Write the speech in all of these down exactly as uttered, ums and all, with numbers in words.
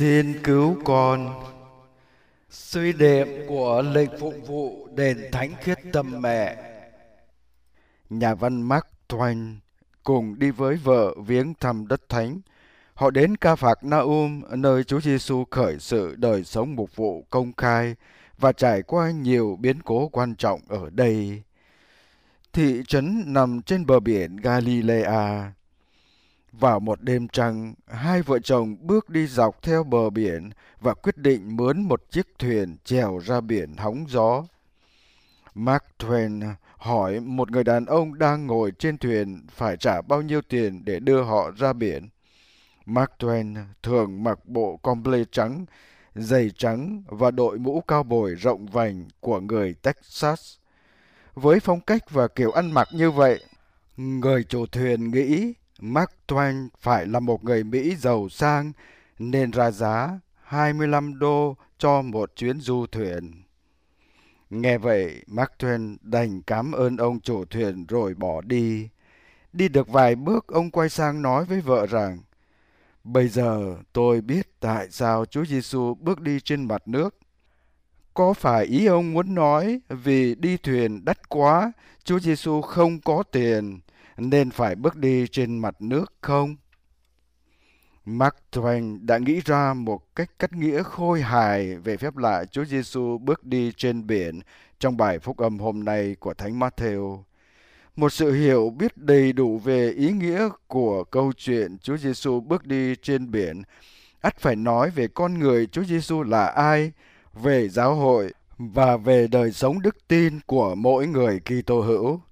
Xin cứu con. Suy đệm của lệnh phụng vụ đền Thánh Khiết Tâm Mẹ. Nhà văn Mark Twain cùng đi với vợ viếng thăm đất thánh. Họ đến Ca Phạc Na-um, nơi Chúa Giêsu khởi sự đời sống mục vụ công khai và trải qua nhiều biến cố quan trọng ở đây. Thị trấn nằm trên bờ biển Galilea. Vào một đêm trăng, hai vợ chồng bước đi dọc theo bờ biển và quyết định mướn một chiếc thuyền chèo ra biển hóng gió. Mark Twain hỏi một người đàn ông đang ngồi trên thuyền phải trả bao nhiêu tiền để đưa họ ra biển. Mark Twain thường mặc bộ comble trắng, giày trắng và đội mũ cao bồi rộng vành của người Texas. Với phong cách và kiểu ăn mặc như vậy, người chủ thuyền nghĩ Mark Twain phải là một người Mỹ giàu sang nên ra giá hai mươi lăm đô cho một chuyến du thuyền. Nghe vậy, Mark Twain đành cảm ơn ông chủ thuyền rồi bỏ đi. Đi được vài bước, ông quay sang nói với vợ rằng: "Bây giờ tôi biết tại sao Chúa Giêsu bước đi trên mặt nước. Có phải ý ông muốn nói vì đi thuyền đắt quá, Chúa Giêsu không có tiền nên phải bước đi trên mặt nước không?" Mark Twain đã nghĩ ra một cách cắt nghĩa khôi hài về phép lạ Chúa Giêsu bước đi trên biển trong bài phúc âm hôm nay của Thánh Matthew. Một sự hiểu biết đầy đủ về ý nghĩa của câu chuyện Chúa Giêsu bước đi trên biển ắt phải nói về con người Chúa Giêsu là ai, về giáo hội và về đời sống đức tin của mỗi người Kitô hữu.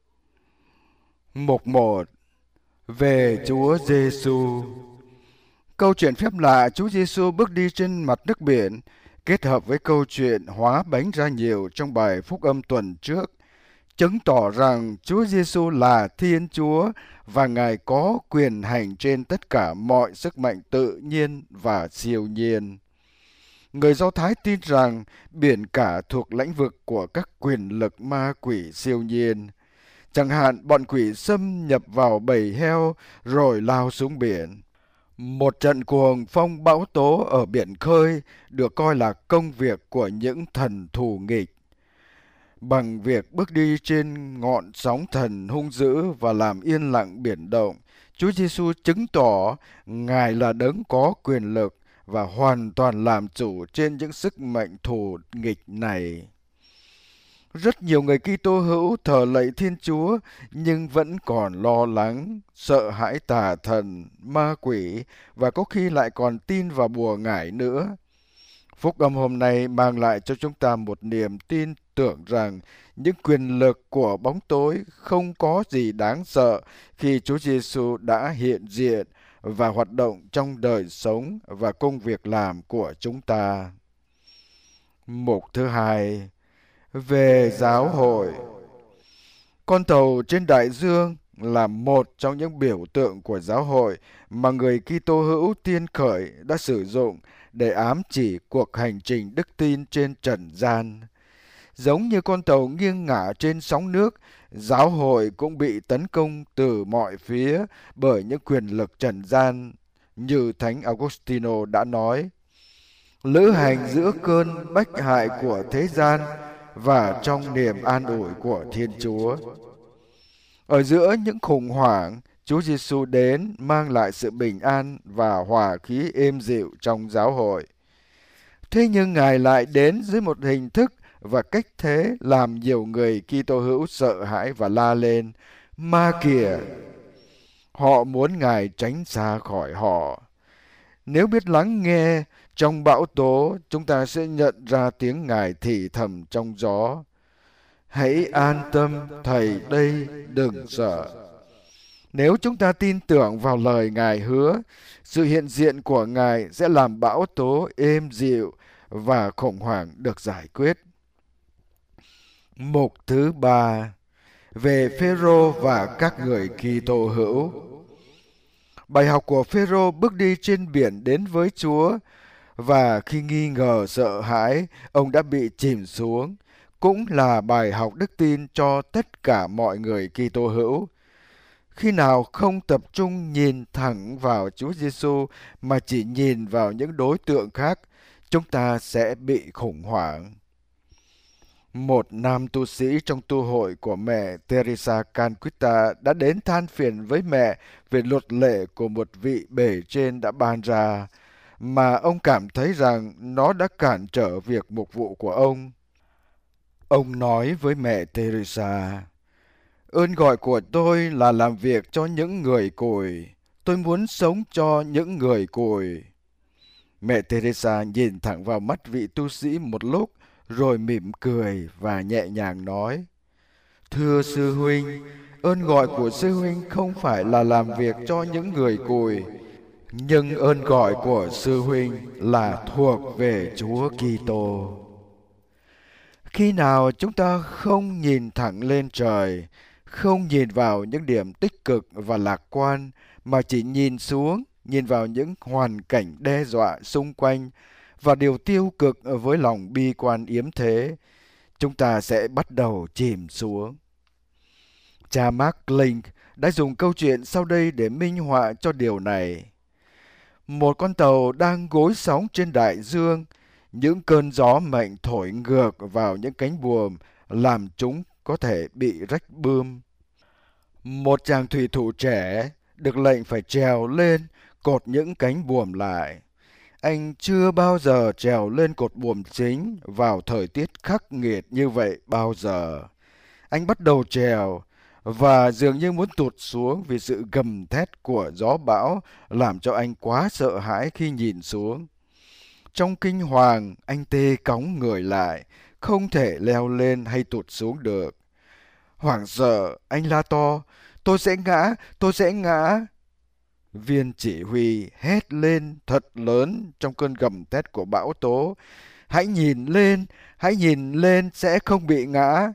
Mục một. Về Chúa Giêsu. Câu chuyện phép lạ Chúa Giêsu bước đi trên mặt nước biển kết hợp với câu chuyện hóa bánh ra nhiều trong bài phúc âm tuần trước, chứng tỏ rằng Chúa Giêsu là Thiên Chúa và Ngài có quyền hành trên tất cả mọi sức mạnh tự nhiên và siêu nhiên. Người Do Thái tin rằng biển cả thuộc lãnh vực của các quyền lực ma quỷ siêu nhiên. Chẳng hạn bọn quỷ xâm nhập vào bầy heo rồi lao xuống biển. Một trận cuồng phong bão tố ở biển khơi được coi là công việc của những thần thù nghịch. Bằng việc bước đi trên ngọn sóng thần hung dữ và làm yên lặng biển động, Chúa Giêsu chứng tỏ Ngài là đấng có quyền lực và hoàn toàn làm chủ trên những sức mạnh thù nghịch này. Rất nhiều người Kitô hữu thờ lạy Thiên Chúa nhưng vẫn còn lo lắng, sợ hãi tà thần, ma quỷ và có khi lại còn tin vào bùa ngải nữa. Phúc âm hôm nay mang lại cho chúng ta một niềm tin tưởng rằng những quyền lực của bóng tối không có gì đáng sợ khi Chúa Giêsu đã hiện diện và hoạt động trong đời sống và công việc làm của chúng ta. Mục thứ hai. Về giáo hội. Con tàu trên đại dương là một trong những biểu tượng của giáo hội mà người Kitô hữu tiên khởi đã sử dụng để ám chỉ cuộc hành trình đức tin trên trần gian. Giống như con tàu nghiêng ngả trên sóng nước, giáo hội cũng bị tấn công từ mọi phía bởi những quyền lực trần gian, như Thánh Augustino đã nói: lữ hành giữa cơn bách hại của thế gian và trong niềm an ủi của Thiên Chúa. Ở giữa những khủng hoảng, Chúa Giêsu đến mang lại sự bình an và hòa khí êm dịu trong giáo hội. Thế nhưng Ngài lại đến dưới một hình thức và cách thế làm nhiều người Kitô hữu sợ hãi và la lên: "Ma kìa!" Họ muốn Ngài tránh xa khỏi họ. Nếu biết lắng nghe, trong bão tố chúng ta sẽ nhận ra tiếng Ngài thì thầm trong gió: "Hãy an tâm, Thầy đây, đừng sợ." Nếu chúng ta tin tưởng vào lời Ngài hứa, sự hiện diện của Ngài sẽ làm bão tố êm dịu và khủng hoảng được giải quyết. Mục thứ ba. Về Phêrô và các người Kitô hữu. Bài học của Phêrô bước đi trên biển đến với Chúa, và khi nghi ngờ sợ hãi, ông đã bị chìm xuống, cũng là bài học đức tin cho tất cả mọi người Kitô hữu. Khi nào không tập trung nhìn thẳng vào Chúa Giêsu mà chỉ nhìn vào những đối tượng khác, chúng ta sẽ bị khủng hoảng. Một nam tu sĩ trong tu hội của mẹ Teresa Calcutta đã đến than phiền với mẹ về luật lệ của một vị bề trên đã ban ra, mà ông cảm thấy rằng nó đã cản trở việc mục vụ của ông. Ông nói với mẹ Teresa: "Ơn gọi của tôi là làm việc cho những người cùi. Tôi muốn sống cho những người cùi." Mẹ Teresa nhìn thẳng vào mắt vị tu sĩ một lúc, rồi mỉm cười và nhẹ nhàng nói: "Thưa sư huynh, ơn gọi của sư huynh không phải là làm việc cho những người cùi, nhưng ơn gọi của sư huynh là thuộc về Chúa Kitô." Khi nào chúng ta không nhìn thẳng lên trời, không nhìn vào những điểm tích cực và lạc quan, mà chỉ nhìn xuống, nhìn vào những hoàn cảnh đe dọa xung quanh và điều tiêu cực với lòng bi quan yếm thế, chúng ta sẽ bắt đầu chìm xuống. Cha Mark Link đã dùng câu chuyện sau đây để minh họa cho điều này. Một con tàu đang gối sóng trên đại dương. Những cơn gió mạnh thổi ngược vào những cánh buồm, làm chúng có thể bị rách bươm. Một chàng thủy thủ trẻ được lệnh phải trèo lên, cột những cánh buồm lại. Anh chưa bao giờ trèo lên cột buồm chính vào thời tiết khắc nghiệt như vậy bao giờ. Anh bắt đầu trèo và dường như muốn tụt xuống vì sự gầm thét của gió bão làm cho anh quá sợ hãi khi nhìn xuống. Trong kinh hoàng, anh tê cõng người lại, không thể leo lên hay tụt xuống được. Hoảng sợ, anh la to: "Tôi sẽ ngã, tôi sẽ ngã!" Viên chỉ huy hét lên thật lớn trong cơn gầm thét của bão tố: "Hãy nhìn lên, hãy nhìn lên, sẽ không bị ngã!"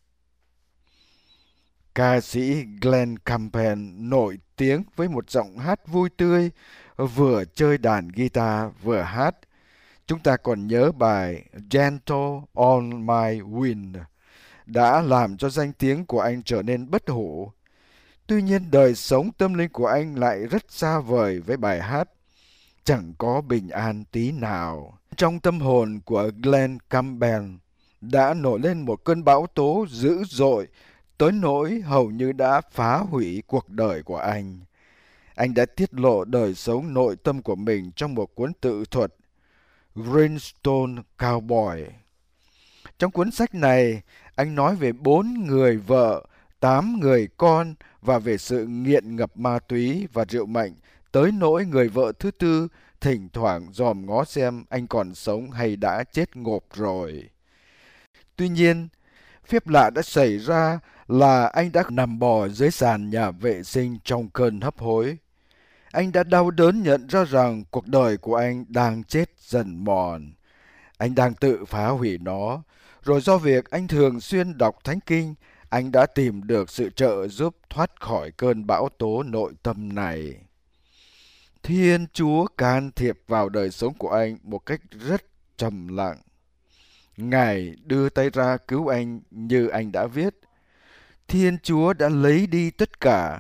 Ca sĩ Glen Campbell nổi tiếng với một giọng hát vui tươi, vừa chơi đàn guitar vừa hát. Chúng ta còn nhớ bài Gentle on My Wind đã làm cho danh tiếng của anh trở nên bất hủ. Tuy nhiên đời sống tâm linh của anh lại rất xa vời với bài hát, chẳng có bình an tí nào. Trong tâm hồn của Glen Campbell đã nổi lên một cơn bão tố dữ dội, tới nỗi hầu như đã phá hủy cuộc đời của anh. Anh đã tiết lộ đời sống nội tâm của mình trong một cuốn tự thuật Greenstone Cowboy. Trong cuốn sách này, anh nói về bốn người vợ, tám người con và về sự nghiện ngập ma túy và rượu mạnh, tới nỗi người vợ thứ tư thỉnh thoảng dòm ngó xem anh còn sống hay đã chết ngộp rồi. Tuy nhiên, phép lạ đã xảy ra là anh đã nằm bò dưới sàn nhà vệ sinh trong cơn hấp hối. Anh đã đau đớn nhận ra rằng cuộc đời của anh đang chết dần mòn. Anh đang tự phá hủy nó. Rồi do việc anh thường xuyên đọc Thánh Kinh, anh đã tìm được sự trợ giúp thoát khỏi cơn bão tố nội tâm này. Thiên Chúa can thiệp vào đời sống của anh một cách rất trầm lặng. Ngài đưa tay ra cứu anh như anh đã viết. Thiên Chúa đã lấy đi tất cả.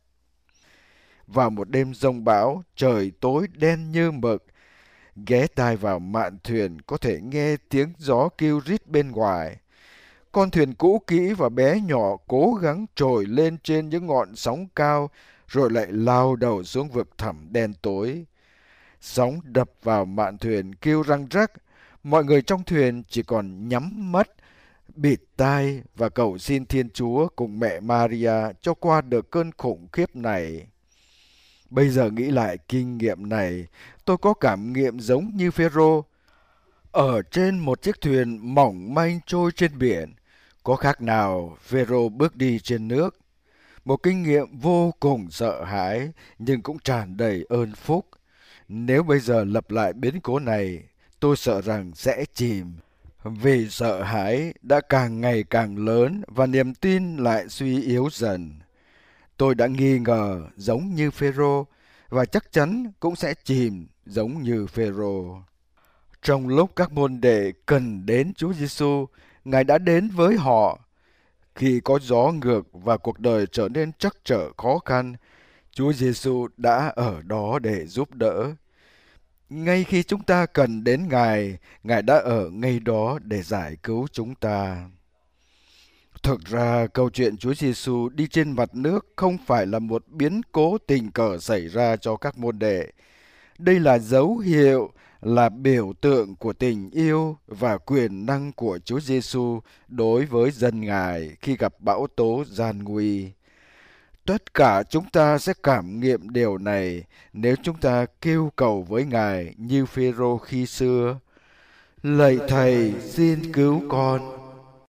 Vào một đêm giông bão, trời tối đen như mực, ghé tai vào mạn thuyền có thể nghe tiếng gió kêu rít bên ngoài. Con thuyền cũ kỹ và bé nhỏ cố gắng trồi lên trên những ngọn sóng cao, rồi lại lao đầu xuống vực thẳm đen tối. Sóng đập vào mạn thuyền kêu răng rắc, mọi người trong thuyền chỉ còn nhắm mắt, bịt tai và cầu xin Thiên Chúa cùng mẹ Maria cho qua được cơn khủng khiếp này. Bây giờ nghĩ lại kinh nghiệm này, tôi có cảm nghiệm giống như Phêrô. Ở trên một chiếc thuyền mỏng manh trôi trên biển, có khác nào Phêrô bước đi trên nước. Một kinh nghiệm vô cùng sợ hãi, nhưng cũng tràn đầy ơn phúc. Nếu bây giờ lặp lại biến cố này, tôi sợ rằng sẽ chìm. Vì sợ hãi đã càng ngày càng lớn và niềm tin lại suy yếu dần. Tôi đã nghi ngờ giống như Phêrô và chắc chắn cũng sẽ chìm giống như Phêrô. Trong lúc các môn đệ cần đến Chúa Giêsu, Ngài đã đến với họ. Khi có gió ngược và cuộc đời trở nên trắc trở khó khăn, Chúa Giêsu đã ở đó để giúp đỡ. Ngay khi chúng ta cần đến Ngài, Ngài đã ở ngay đó để giải cứu chúng ta. Thực ra, câu chuyện Chúa Giêsu đi trên mặt nước không phải là một biến cố tình cờ xảy ra cho các môn đệ. Đây là dấu hiệu, là biểu tượng của tình yêu và quyền năng của Chúa Giêsu đối với dân Ngài khi gặp bão tố gian nguy. Tất cả chúng ta sẽ cảm nghiệm điều này nếu chúng ta kêu cầu với Ngài như Phêrô khi xưa: Lạy Thầy, xin cứu con.